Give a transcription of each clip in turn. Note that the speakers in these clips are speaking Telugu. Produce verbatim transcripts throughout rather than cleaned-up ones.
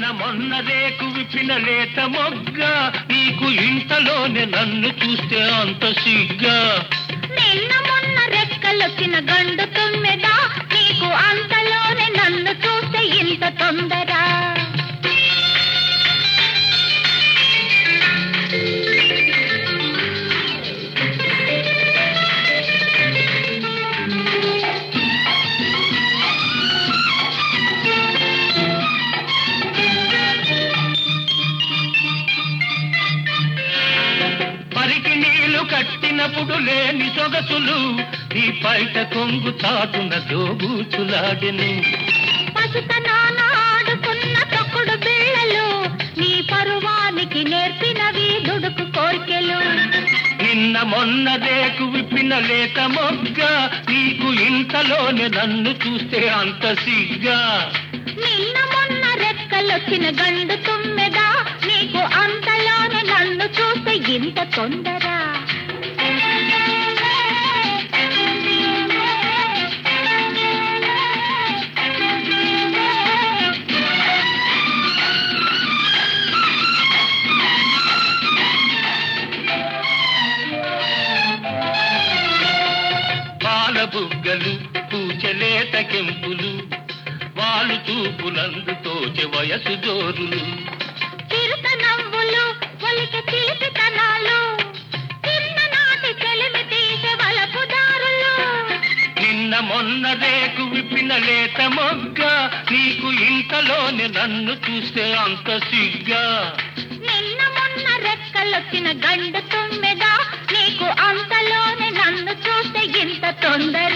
నిన్న మొన్న రేకు విప్పిన లేత మొగ్గ నీకు ఇంతలోనే నన్ను చూస్తే అంత సిగ్గా. నిన్న మొన్న రెక్కలొచ్చిన గండు తుమ్మెద నీకు అంతలోనే నన్ను చూస్తే ఇంత తొందర. పరికి నీళ్లు కట్టినప్పుడు లేని సొగసులు నీ పైట కొంగు చాటున దోబూచులాడెను. పసుతనాన ఆడుకున్న తొక్కుడు బిళ్ళలు నీ పరువానికి నేర్పినవి దుడుకు కోర్కెలు. నిన్న మొన్న రేకు విప్పిన లేత మొగ్గ నీకు ఇంతలోనే నన్ను చూస్తే అంత సిగ్గా. నిన్న మొన్న రెక్కలొచ్చిన గండు తుమ్మెద నీకు అంతలోనే నన్ను చూస్తే ఇంత తొందర. పాల బుగ్గలు పూచలేత కెంపులు వాలు చూపులందు తోచె వయసు జోరులు. చిరుత నవ్వులు ఒలిక చిలిపితనాలు చిన్ననాటి చెలిమి తీసే వలపు దారులు. నిన్న మొన్న రేకు విప్పిన లేత మొగ్గ నీకు ఇంతలోనే నన్ను చూస్తే అంత సిగ్గా. నిన్న మొన్న రెక్కలొచ్చిన గండు తుమ్మెద నీకు అంతలోనే నన్ను చూస్తే ఇంత తొందర.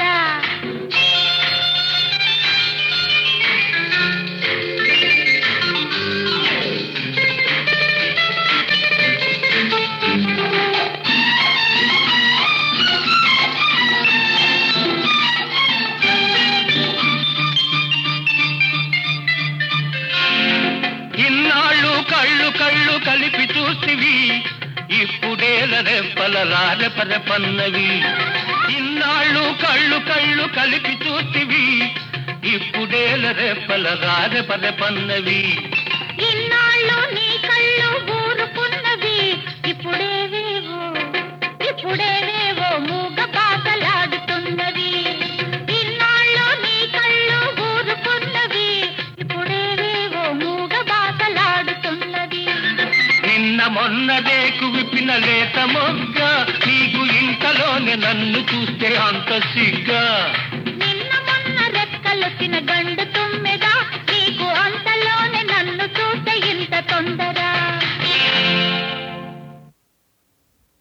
ఇన్నాళ్ళు కళ్ళు కళ్ళు కలిపి చూసివి ఇప్పుడేల రెప్పల రారెపరెపన్నవి. ఇన్నాళ్ళు కళ్ళు కళ్ళు కలిపి చూసివి ఇప్పుడేల రెప్పల రారెపరెపన్నవి. ఇన్నాళ్ళు నీ కళ్ళు ఊరుకున్నవి ఇప్పుడేవేవో ఇప్పుడేవేవో మూగ పాటలాడుతున్నవి. ఇన్నాళ్ళు నీ కళ్ళు ఊరుకున్నవి ఇప్పుడేవేవో మూగ బాటలాడుతున్నవి. నిన్న మొన్న రేకు విప్పిన లేత మొగ్గ నీకు ఇంతలోనే నన్ను చూస్తే అంత సిగ్గా.